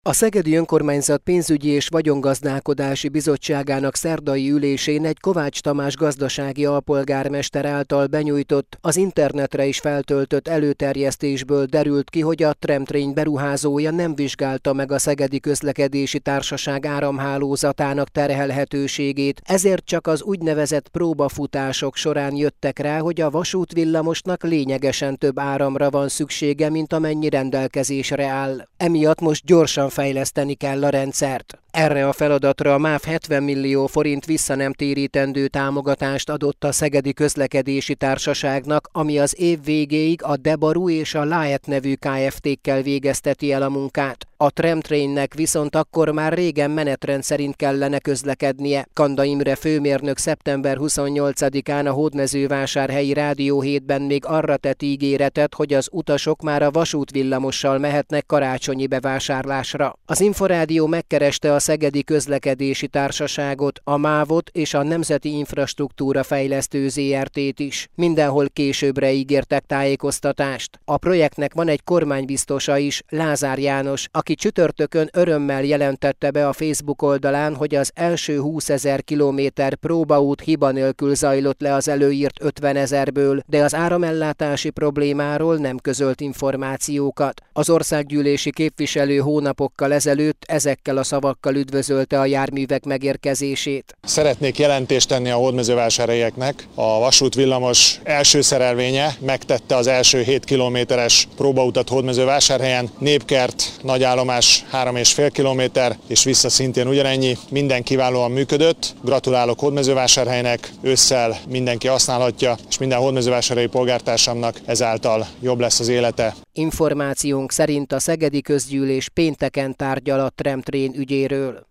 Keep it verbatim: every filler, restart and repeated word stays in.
A Szegedi Önkormányzat pénzügyi és vagyongazdálkodási bizottságának szerdai ülésén egy Kovács Tamás gazdasági alpolgármester által benyújtott, az internetre is feltöltött előterjesztésből derült ki, hogy a Tramtrain beruházója nem vizsgálta meg a Szegedi Közlekedési Társaság áramhálózatának terhelhetőségét, ezért csak az úgynevezett próbafutások során jöttek rá, hogy a vasútvillamosnak lényegesen több áramra van szüksége, mint amennyi rendelkezésre áll. Emiatt most gyorsan fejleszteni kell a rendszert. Erre a feladatra a MÁV hetven millió forint visszanemtérítendő támogatást adott a Szegedi Közlekedési Társaságnak, ami az év végéig a Debaru és a Laet nevű Kft-kkel végezteti el a munkát. A Tramtrainnek viszont akkor már régen menetrend szerint kellene közlekednie. Kanda Imre főmérnök szeptember huszonnyolcadikán a Hódmezővásárhelyi Rádió hétben még arra tett ígéretet, hogy az utasok már a vasútvillamossal mehetnek karácsonyi bevásárlásra. Az Inforádió megkereste a Szegedi Közlekedési Társaságot, a mávot és a Nemzeti Infrastruktúra Fejlesztő zé er té-t is. Mindenhol későbbre ígértek tájékoztatást. A projektnek van egy kormánybiztosa is, Lázár János, aki csütörtökön örömmel jelentette be a Facebook oldalán, hogy az első húszezer kilométer próbaút hiba nélkül zajlott le az előírt ötvenezerből, de az áramellátási problémáról nem közölt információkat. Az országgyűlési képviselő hónapokkal ezelőtt ezekkel a szavakkal üdvözölte a járművek megérkezését. Szeretnék jelentést tenni a hódmezővásárhelyieknek. A vasútvillamos első szerelvénye megtette az első hét kilométeres próbautat Hódmezővásárhelyen. Népkert, nagyállomás három és fél kilométer, és vissza szintén ugyanennyi. Minden kiválóan működött. Gratulálok Hódmezővásárhelynek, ősszel mindenki használhatja, és minden hódmezővásárhelyi polgártársamnak ezáltal jobb lesz az élete. Információnk szerint a Szegedi Közgyűlés pénteken tárgyal a Tramtrain ügyéről.